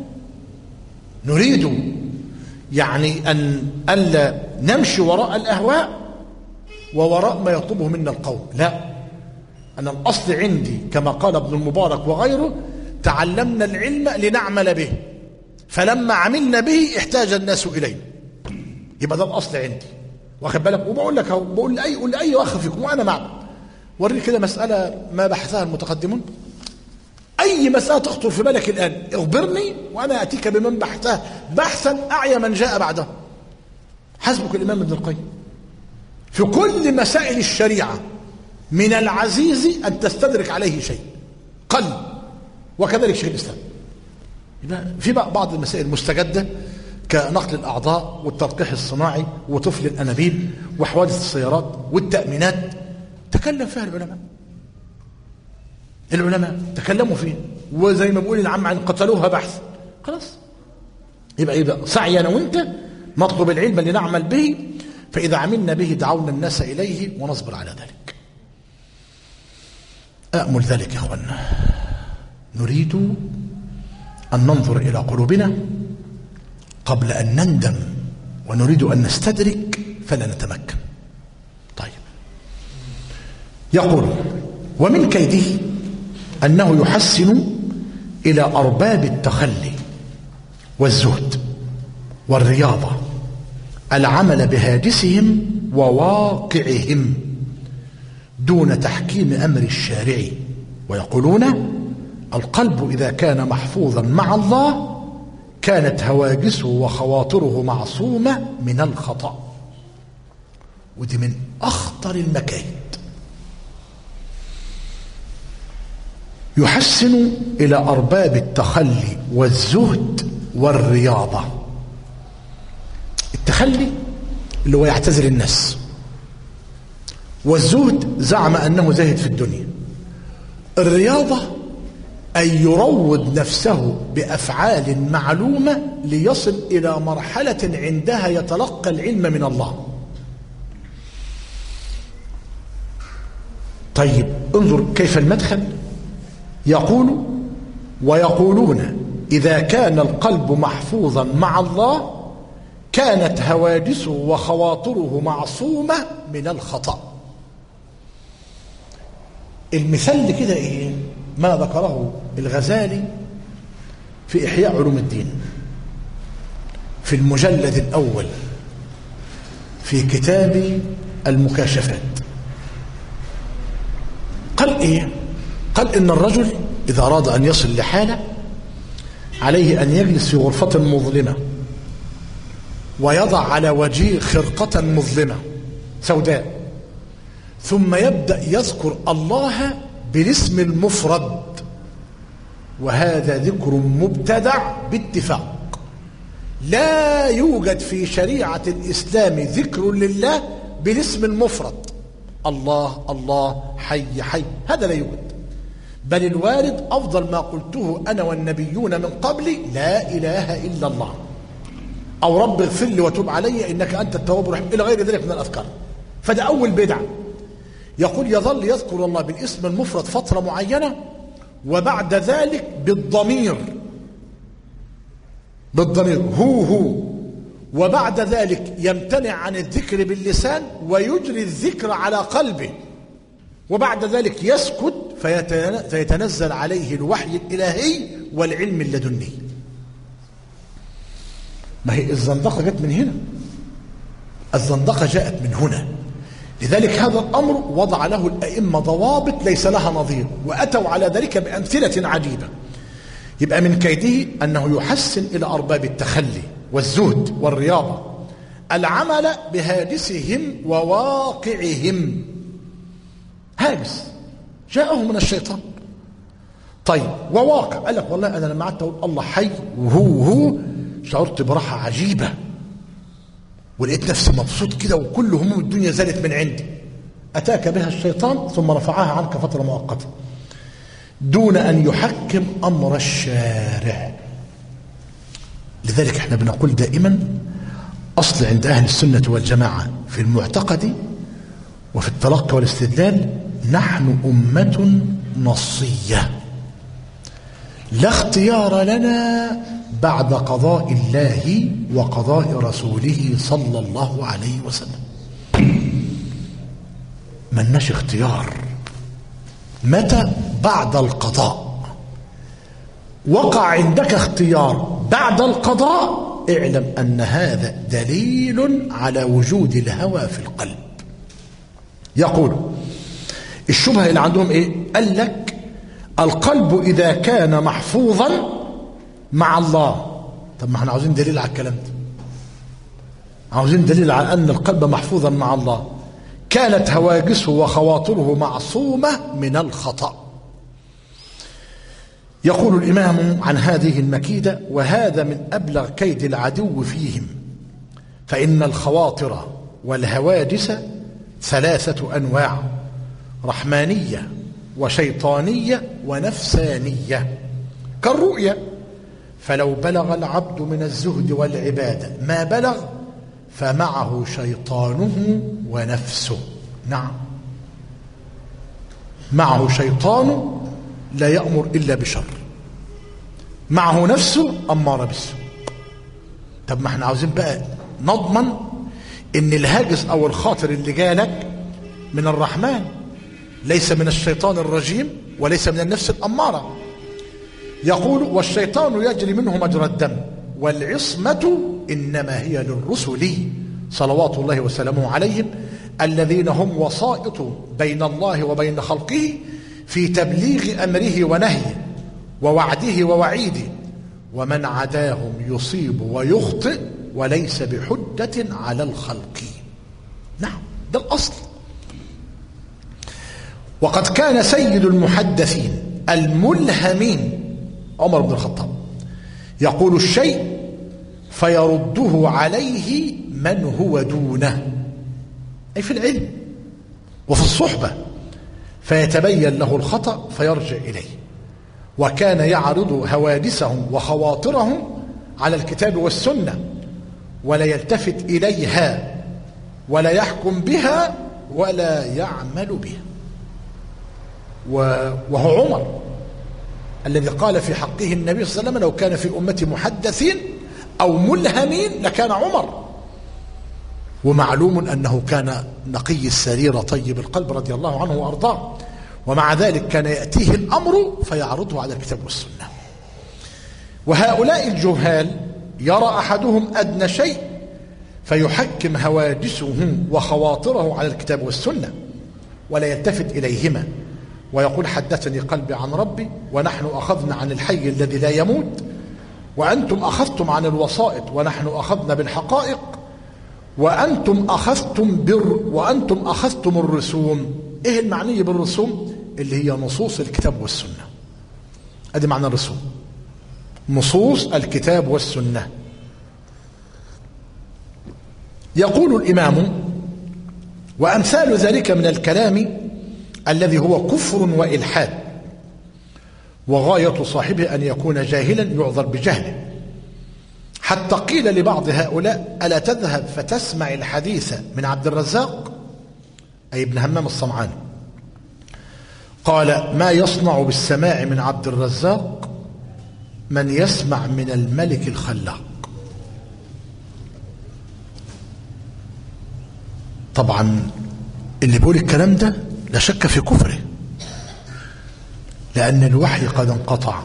نريد يعني أن ألا نمشي وراء الأهواء ووراء ما يطلبه منا القوم. لا، أنا الأصل عندي كما قال ابن المبارك وغيره: تعلمنا العلم لنعمل به، فلما عملنا به احتاج الناس إليه. يبقى ده الأصل عندي، واخد بالك؟ وبقول لك بقول لأي قول لأي أخ فيكم وأنا معك، وريني كده مسألة ما بحثها المتقدمون، أي مسألة تخطر في بالك الآن اخبرني وأنا أتيك بمن بحثها بحثا أعيا من جاء بعده. حسبك الإمام ابن القيم في كل مسائل الشريعة من العزيز أن تستدرك عليه شيء قل، وكذلك شيخ الإسلام. يبقى في بعض المسائل المستجدة كنقل الأعضاء والتلقيح الصناعي وطفل الأنابيب وحوادث السيارات والتأمينات تكلم فيها العلماء. العلماء تكلموا فيه، وزي ما بقول العم عن قتلوها بحث. خلاص، يبقى يبقى سعي انا وانت نطلب العلم لنعمل به، فاذا عملنا به دعونا الناس اليه ونصبر على ذلك. امل ذلك يا اخوانا. نريد ان ننظر الى قلوبنا قبل ان نندم، ونريد ان نستدرك فلا نتمكن. طيب، يقول: ومن كيده أنه يحسن إلى أرباب التخلي والزهد والرياضة العمل بهاجسهم وواقعهم دون تحكيم أمر الشارع، ويقولون: القلب إذا كان محفوظا مع الله كانت هواجسه وخواطره معصومة من الخطأ. ودي من أخطر المكايد. يحسن إلى أرباب التخلي والزهد والرياضة. التخلي اللي هو يعتزل الناس، والزهد زعم أنه زاهد في الدنيا. الرياضة أن يروض نفسه بأفعال معلومة ليصل إلى مرحلة عندها يتلقى العلم من الله. طيب، انظر كيف المدخل. يقول: ويقولون إذا كان القلب محفوظا مع الله كانت هواجسه وخواطره معصومة من الخطأ. المثال كده إيه؟ ما ذكره الغزالي في إحياء علوم الدين في المجلد الأول في كتاب المكاشفات. قال إيه؟ قال إن الرجل إذا أراد أن يصل لحالة عليه أن يجلس في غرفة مظلمة ويضع على وجهه خرقة مظلمة سوداء، ثم يبدأ يذكر الله بالاسم المفرد، وهذا ذكر مبتدع باتفاق. لا يوجد في شريعة الإسلام ذكر لله بالاسم المفرد، الله الله حي حي، هذا لا يوجد. بل الوارد أفضل ما قلته أنا والنبيون من قبلي لا إله إلا الله، أو رب اغفر لي وتب علي إنك أنت التواب الرحيم، إلى غير ذلك من الأذكار. فده أول بدعة. يقول يظل يذكر الله بالاسم المفرد فترة معينة، وبعد ذلك بالضمير بالضمير هو هو، وبعد ذلك يمتنع عن الذكر باللسان ويجري الذكر على قلبه، وبعد ذلك يسكت فيتنزل عليه الوحي الإلهي والعلم اللدني. ما هي الزندقة جت من هنا، الزندقة جاءت من هنا. لذلك هذا الأمر وضع له الأئمة ضوابط ليس لها نظير، وأتوا على ذلك بأمثلة عجيبة. يبقى من كيده أنه يحسن إلى أرباب التخلي والزهد والرياضة العمل بهاجسهم وواقعهم. هاجس جاءه من الشيطان. طيب وواقع، قال لك والله أنا لما قعدت أقول الله حي وهو هو شعرت براحة عجيبة، ولقيت نفسي مبسوط كده، وكل هموم الدنيا زالت من عندي. أتاك بها الشيطان ثم رفعها عنك فترة مؤقتة دون أن يحكم أمر الشارع. لذلك احنا بنقول دائما أصل عند أهل السنة والجماعة في المعتقد وفي التلقي والاستدلال نحن أمة نصية لا اختيار لنا بعد قضاء الله وقضاء رسوله صلى الله عليه وسلم. ملناش اختيار. متى؟ بعد القضاء. وقع عندك اختيار بعد القضاء، اعلم أن هذا دليل على وجود الهوى في القلب. يقول الشبهة اللي عندهم ايه؟ قال لك القلب إذا كان محفوظا مع الله. طب ما احنا عاوزين دليل على الكلام ده، عاوزين دليل على أن القلب محفوظا مع الله. كانت هواجسه وخواطره معصومة من الخطأ. يقول الإمام عن هذه المكيدة: وهذا من أبلغ كيد العدو فيهم، فإن الخواطر والهواجس ثلاثة أنواع: رحمانية وشيطانية ونفسانية. كالرؤية، فلو بلغ العبد من الزهد والعبادة ما بلغ فمعه شيطانه ونفسه. نعم، معه شيطانه لا يأمر إلا بشر، معه نفسه أمارة بالسوء. طب ما احنا عاوزين بقى نضمن ان الهاجس او الخاطر اللي جالك من الرحمن، ليس من الشيطان الرجيم وليس من النفس الأمارة. يقول: والشيطان يجري منه مجرى الدم، والعصمة إنما هي للرسل صلوات الله وسلامه عليهم، الذين هم وسائط بين الله وبين خلقه في تبليغ أمره ونهيه ووعده ووعيده، ومن عداهم يصيب ويخطئ وليس بحجة على الخلق. نعم، ده الأصل. وقد كان سيد المحدثين الملهمين عمر بن الخطاب يقول الشيء فيرده عليه من هو دونه، أي في العلم وفي الصحبة، فيتبين له الخطأ فيرجع إليه. وكان يعرض هوادسهم وخواطرهم على الكتاب والسنة، ولا يلتفت إليها ولا يحكم بها ولا يعمل بها. وهو عمر الذي قال في حقه النبي صلى الله عليه وسلم: لو كان في أمتي محدثين أو ملهمين لكان عمر. ومعلوم أنه كان نقي السرير طيب القلب رضي الله عنه وأرضاه، ومع ذلك كان يأتيه الأمر فيعرضه على الكتاب والسنة. وهؤلاء الجهال يرى أحدهم أدنى شيء فيحكم هواجسه وخواطره على الكتاب والسنة ولا يلتفت إليهما، ويقول: حدثني قلبي عن ربي، ونحن أخذنا عن الحي الذي لا يموت، وأنتم أخذتم عن الوسائط ونحن أخذنا بالحقائق، وأنتم أخذتم بر وأنتم أخذتم الرسوم. إيه المعني بالرسوم؟ اللي هي نصوص الكتاب والسنة. أدي معنى الرسوم، نصوص الكتاب والسنة. يقول الإمام: وأمثال ذلك من الكلام الذي هو كفر وإلحاد وغاية صاحبه أن يكون جاهلا يعذر بجهله، حتى قيل لبعض هؤلاء: ألا تذهب فتسمع الحديث من عبد الرزاق، أي ابن همام الصنعاني؟ قال: ما يصنع بالسماع من عبد الرزاق من يسمع من الملك الخلاق. طبعا اللي بيقول الكلام ده لا شك في كفره، لأن الوحي قد انقطع،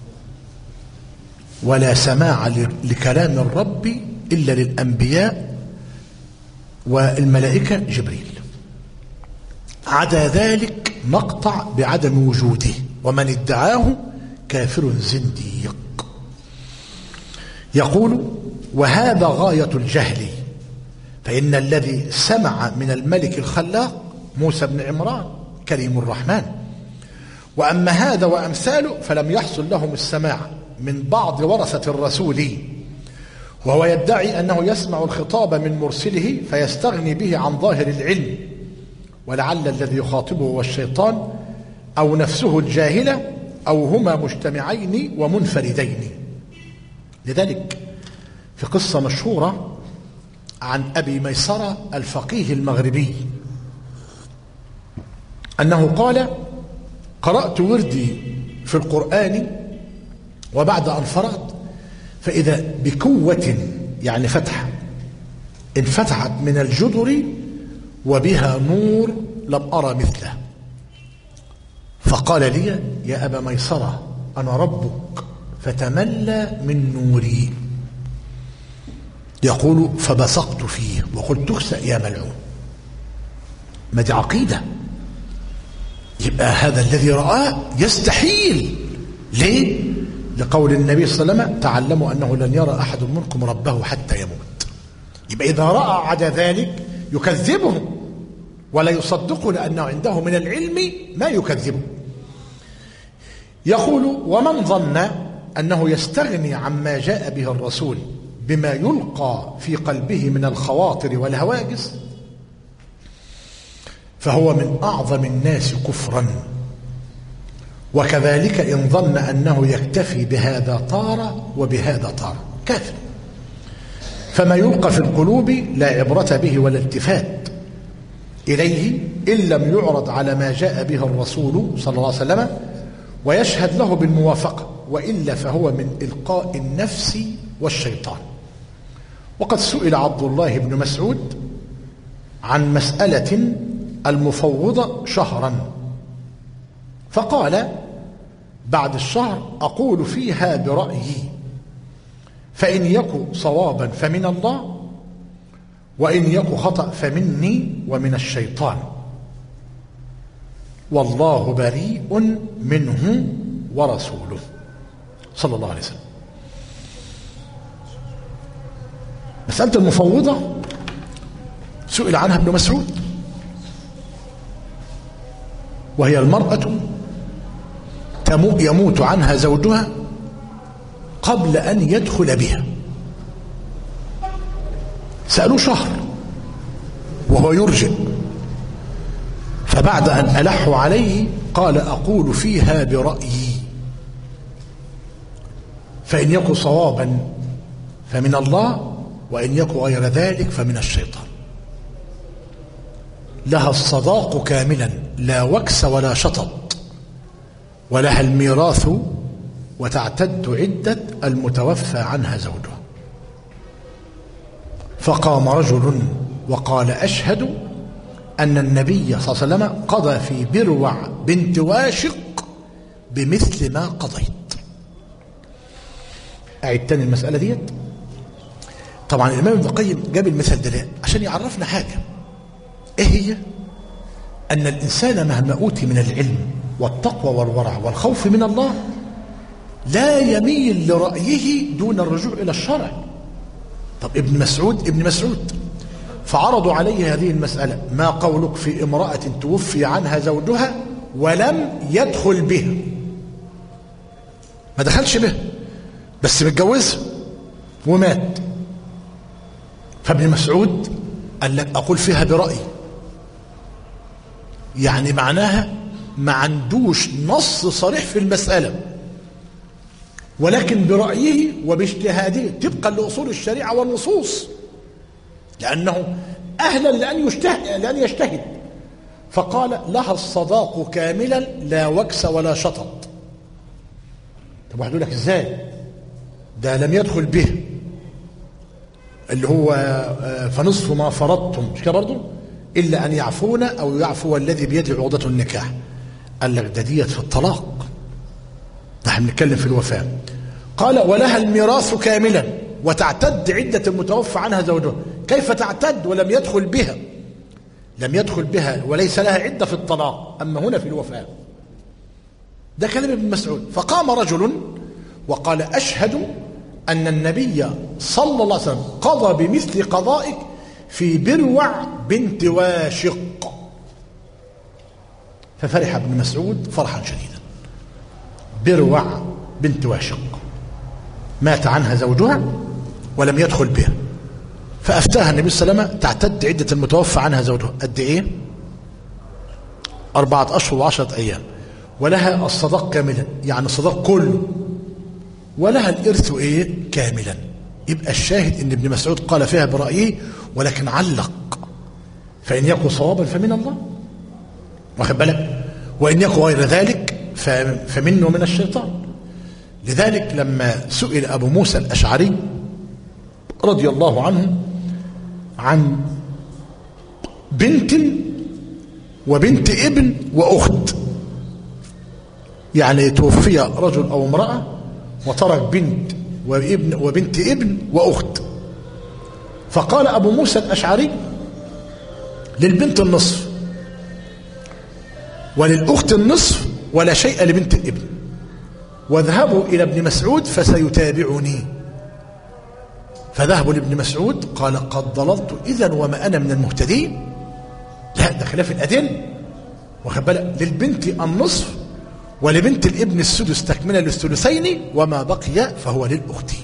ولا سماع لكلام الرب إلا للأنبياء والملائكة جبريل، عدا ذلك مقطع بعدم وجوده، ومن ادعاه كافر زنديق. يقول: وهذا غاية الجهل، فإن الذي سمع من الملك الخلاق موسى بن عمران كريم الرحمن، وأما هذا وأمثاله فلم يحصل لهم السماع من بعض ورثة الرسول، وهو يدعي أنه يسمع الخطاب من مرسله فيستغني به عن ظاهر العلم، ولعل الذي يخاطبه هو الشيطان أو نفسه الجاهلة أو هما مجتمعين ومنفردين. لذلك في قصة مشهورة عن أبي ميسرة الفقيه المغربي أنه قال: قرأت وردي في القرآن، وبعد أن فرغت فإذا بكوة، يعني فتحة، انفتحت من الجدر وبها نور لم أرى مثله، فقال لي: يا أبا ميسرة أنا ربك فتملى من نوري. يقول: فبصقت فيه وقلت: اخسأ يا ملعون. ما دي عقيدة. يبقى هذا الذي رآه يستحيل. ليه؟ لقول النبي صلى الله عليه وسلم: تعلموا أنه لن يرى أحد منكم ربه حتى يموت. يبقى إذا رأى عدا ذلك يكذبه ولا يصدقه، لأنه عنده من العلم ما يكذبه. يقول: ومن ظن أنه يستغني عما جاء به الرسول بما يلقى في قلبه من الخواطر والهواجس فهو من أعظم الناس كفرا، وكذلك إن ظن أنه يكتفي بهذا طارة وبهذا طارة كافر. فما يلقى في القلوب لا عبرة به ولا التفات إليه إن لم يعرض على ما جاء به الرسول صلى الله عليه وسلم ويشهد له بالموافقة، وإلا فهو من إلقاء النفس والشيطان. وقد سئل عبد الله بن مسعود عن مسألة المفوضة شهرا، فقال: بعد الشهر أقول فيها برأيي، فإن يك صوابا فمن الله، وإن يك خطأ فمني ومن الشيطان، والله بريء منه ورسوله صلى الله عليه وسلم. مسألة المفوضة سئل عنها ابن مسعود، وهي المرأة يموت عنها زوجها قبل أن يدخل بها. سألوا شهر وهو يرجئ، فبعد أن ألحوا عليه قال: أقول فيها برأيي، فإن يكن صوابا فمن الله، وإن يكن غير ذلك فمن الشيطان. لها الصداق كاملا لا وكس ولا شطط، ولها الميراث، وتعتد عدة المتوفى عنها زوجها. فقام رجل وقال: أشهد أن النبي صلى الله عليه وسلم قضى في بروع بنت واشق بمثل ما قضيت. أعيد تاني المسألة ديت. طبعا الإمام ابن القيم جاب المثال ده عشان يعرفنا حاجة، إيه هي؟ أن الإنسان مهما أوتي من العلم والتقوى والورع والخوف من الله لا يميل لرأيه دون الرجوع إلى الشرع. طب ابن مسعود ابن مسعود فعرضوا عليه هذه المسألة: ما قولك في امرأة توفي عنها زوجها ولم يدخل بها؟ ما دخلش بها بس متجوزها ومات. فابن مسعود قال لك: أقول فيها برأيي، يعني معناها ما عندوش نص صريح في المسألة، ولكن برأيه وباجتهاده طبقا لأصول الشريعة والنصوص، لأنه أهلا لأن يجتهد, لأن يجتهد. فقال لها الصداق كاملا لا وكس ولا شطط. طب واحد يقول لك ازاي ده لم يدخل به اللي هو فنصف ما فرضتم، مش كده برضه؟ إلا أن يعفون أو يعفو الذي بيده عقدة النكاح. قال لك ده ديت في الطلاق، نحن بنتكلم في الوفاة. قال ولها الميراث كاملا وتعتد عدة المتوفى عنها زوجها. كيف تعتد ولم يدخل بها؟ لم يدخل بها وليس لها عدة في الطلاق، أما هنا في الوفاة. ده كلام ابن مسعود. فقام رجل وقال أشهد أن النبي صلى الله عليه وسلم قضى بمثل قضائك في بروع بنت واشق. ففرح ابن مسعود فرحا شديدا. بروع بنت واشق مات عنها زوجها ولم يدخل بها، فأفتاها النبي صلى الله عليه وسلم تعتد عدة المتوفى عنها زوجها قد إيه؟ أربعة أشهر وعشرة أيام، ولها الصداق كاملا، يعني الصداق كله، ولها الإرث إيه؟ كاملا. يبقى الشاهد إن ابن مسعود قال فيها برأيه ولكن علق، فإن يكن صوابا فمن الله، واخد بالك، وإن يكن غير ذلك فمنه من الشيطان. لذلك لما سئل أبو موسى الأشعري رضي الله عنه عن بنت وبنت ابن وأخت، يعني توفي رجل أو امرأة وترك بنت وابن وبنت ابن وأخت، فقال أبو موسى الأشعري للبنت النصف وللأخت النصف ولا شيء لبنت الابن، واذهبوا إلى ابن مسعود فسيتابعني. فذهبوا لابن مسعود قال قد ضللت إذن وما أنا من المهتدين. لا، ده خلاف الأدلة، واخد بالك، للبنت النصف ولبنت الابن السدس تكملة للثلثين، وما بقي فهو للأخت.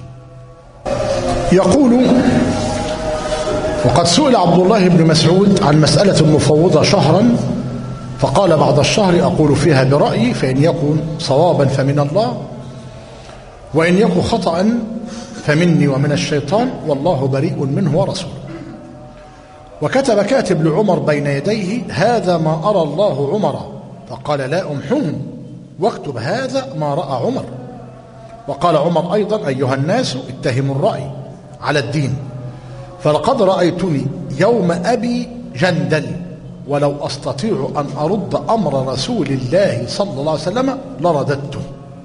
يقول وقد سئل عبد الله بن مسعود عن مسألة المفوضة شهرا فقال بعد الشهر أقول فيها برأيي، فإن يكن صوابا فمن الله وإن يكن خطأ فمني ومن الشيطان والله بريء منه ورسوله. وكتب كاتب لعمر بين يديه هذا ما أرى الله عمر، فقال لا أمحهم واكتب هذا ما رأى عمر. وقال عمر أيضا أيها الناس اتهموا الرأي على الدين، فلقد رأيتني يوم أبي جندل ولو أستطيع أن أرد أمر رسول الله صلى الله عليه وسلم لرددته.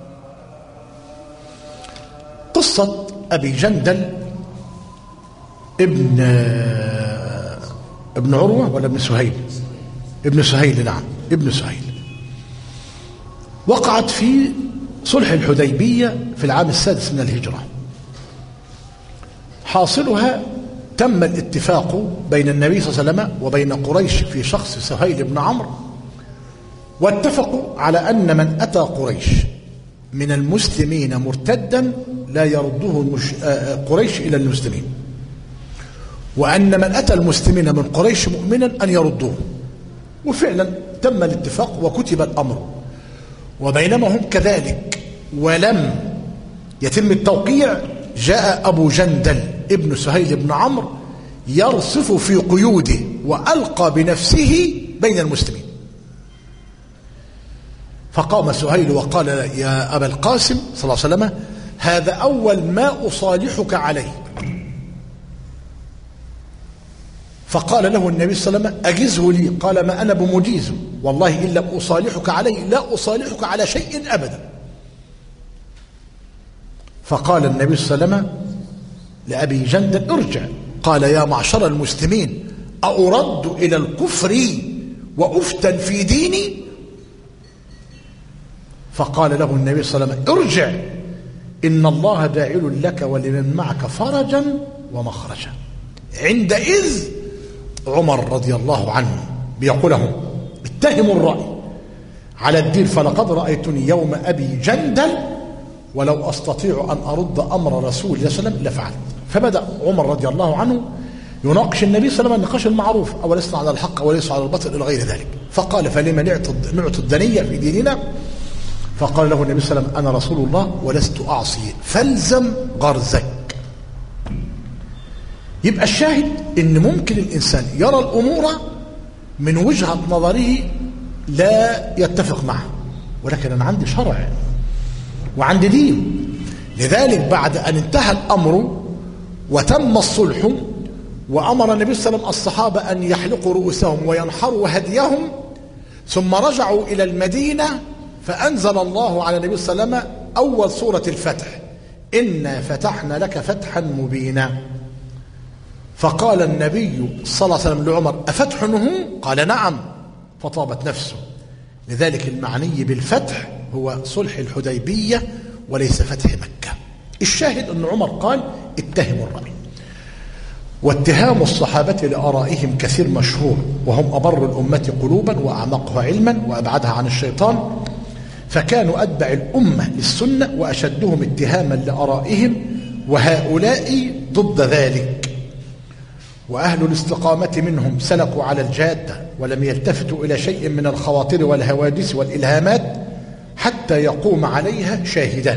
قصة أبي جندل ابن ابن عروة ولا ابن سهيل؟ ابن سهيل، نعم ابن سهيل. وقعت في صلح الحديبية في العام السادس من الهجرة. حاصلها تم الاتفاق بين النبي صلى الله عليه وسلم وبين قريش في شخص سهيل بن عمرو، واتفقوا على أن من أتى قريش من المسلمين مرتدا لا يرده قريش إلى المسلمين، وأن من أتى المسلمين من قريش مؤمنا أن يردوه. وفعلا تم الاتفاق وكتب الأمر. وبينما هم كذلك ولم يتم التوقيع جاء أبو جندل ابن سهيل بن عمرو يرصف في قيوده وألقى بنفسه بين المسلمين. فقام سهيل وقال يا أبا القاسم صلى الله عليه وسلم هذا أول ما أصالحك عليه. فقال له النبي صلى الله عليه وسلم أجزه لي. قال ما أنا بمجيزه، والله إن لم أصالحك عليه لا أصالحك على شيء أبدا. فقال النبي صلى الله عليه وسلم لأبي جندل ارجع. قال يا معشر المسلمين أرد إلى الكفر وأفتن في ديني؟ فقال له النبي صلى الله عليه وسلم ارجع إن الله جاعل لك ولمن معك فرجا ومخرجا. عندئذ عمر رضي الله عنه بيقول لهم اتهموا الرأي على الدين، فلقد رأيتني يوم أبي جندل ولو أستطيع أن أرد أمر رسول الله صلى الله عليه وسلم لفعلت. فبدأ عمر رضي الله عنه يناقش النبي صلى الله عليه وسلم النقاش المعروف، أولسنا على الحق وليس على الباطل إلى غير ذلك. فقال فلما نعطي الدنية في ديننا فقال له النبي صلى الله عليه وسلم: أنا رسول الله ولست أعصي فالزم غرزك. يبقى الشاهد إن ممكن الإنسان يرى الأمور من وجهة نظره لا يتفق معه، ولكن أنا عندي شرع وعندي دين. لذلك بعد أن انتهى الأمر وتم الصلح وأمر النبي صلى الله عليه وسلم الصحابة أن يحلقوا رؤوسهم وينحروا هديهم، ثم رجعوا إلى المدينة، فأنزل الله على النبي صلى الله عليه وسلم أول سورة الفتح: إنا فتحنا لك فتحا مبينا. فقال النبي صلى الله عليه وسلم لعمر: أفتح هو؟ قال: نعم. فطابت نفسه. لذلك المعني بالفتح هو صلح الحديبية وليس فتح مكة. الشاهد أن عمر قال: اتهموا الرأي. واتهام الصحابة لآرائهم كثير مشهور، وهم أبر الأمة قلوبا وأعمقها علما وأبعدها عن الشيطان، فكانوا أتبع الأمة للسنة وأشدهم اتهاما لآرائهم، وهؤلاء ضد ذلك. وأهل الاستقامة منهم سلكوا على الجادة ولم يلتفتوا إلى شيء من الخواطر والهوادث والإلهامات حتى يقوم عليها شاهدان.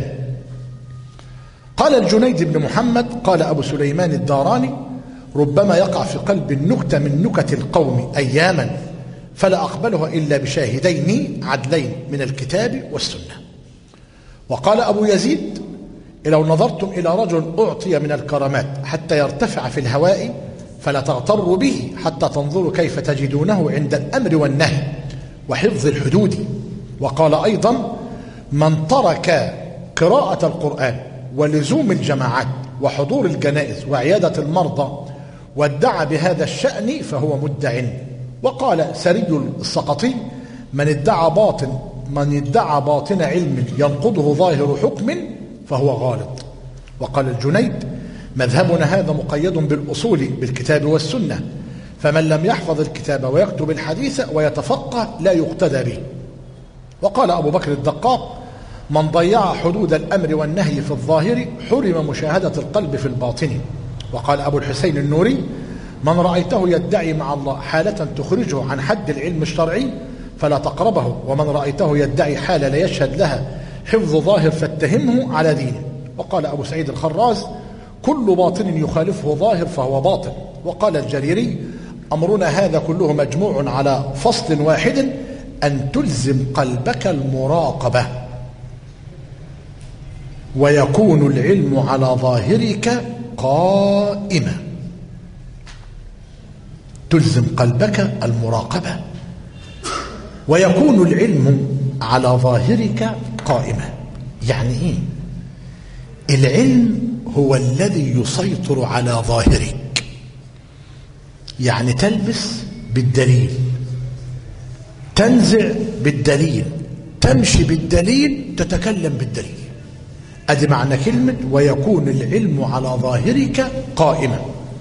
قال الجنيد بن محمد: قال أبو سليمان الداراني: ربما يقع في قلب النكتة من نكت القوم أياما فلا أقبلها إلا بشاهدين عدلين من الكتاب والسنة. وقال أبو يزيد: لو نظرتم إلى رجل أعطي من الكرامات حتى يرتفع في الهواء فلا تغتروا به حتى تنظروا كيف تجدونه عند الأمر والنهي وحفظ الحدود. وقال أيضا: من ترك قراءة القرآن ولزوم الجماعات وحضور الجنائز وعيادة المرضى وادعى بهذا الشأن فهو مدع. وقال سري السقطي: من ادعى باطن من ادعى باطن علم ينقضه ظاهر حكم فهو غالط. وقال الجنيد: مذهبنا هذا مقيد بالأصول بالكتاب والسنة، فمن لم يحفظ الكتاب ويكتب الحديث ويتفقه لا يقتدى به. وقال أبو بكر الدقاق: من ضيع حدود الأمر والنهي في الظاهر حرم مشاهدة القلب في الباطن. وقال أبو الحسين النوري: من رأيته يدعي مع الله حالة تخرجه عن حد العلم الشرعي فلا تقربه، ومن رأيته يدعي حالة لا يشهد لها حفظ ظاهر فاتهمه على دينه. وقال أبو سعيد الخراز: كل باطن يخالفه ظاهر فهو باطل. وقال الجريري: أمرنا هذا كله مجموع على فصل واحد: أن تلزم قلبك المراقبة، ويكون العلم على ظاهرك قائما. تلزم قلبك المراقبة ويكون العلم على ظاهرك قائما. يعني ايه؟ العلم هو الذي يسيطر على ظاهرك، يعني تلبس بالدليل، تنزع بالدليل، تمشي بالدليل، تتكلم بالدليل. ادي معنى كلمة ويكون العلم على ظاهرك قائما.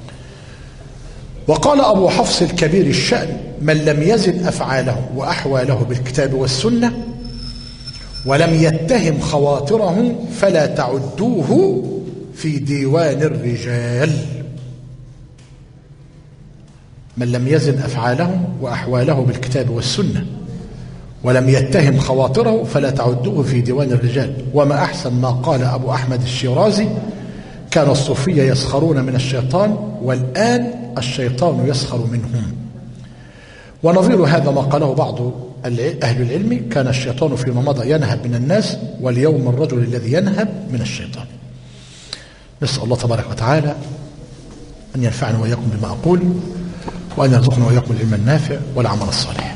وقال أبو حفص الكبير الشأن: من لم يزن أفعاله وأحواله بالكتاب والسنة ولم يتهم خواطره فلا تعدوه في ديوان الرجال. من لم يزن أفعاله وأحواله بالكتاب والسنة ولم يتهم خواطره فلا تعدوه في ديوان الرجال. وما أحسن ما قال أبو أحمد الشيرازي: كان الصوفية يسخرون من الشيطان والآن الشيطان يسخر منهم. ونظير هذا ما قاله بعض أهل العلم: كان الشيطان فيما مضى ينهب من الناس، واليوم الرجل الذي ينهب من الشيطان. نسأل الله تبارك وتعالى أن ينفعنا وإياكم بما أقول، وأن يرزقنا وإياكم العلم النافع والعمل الصالح.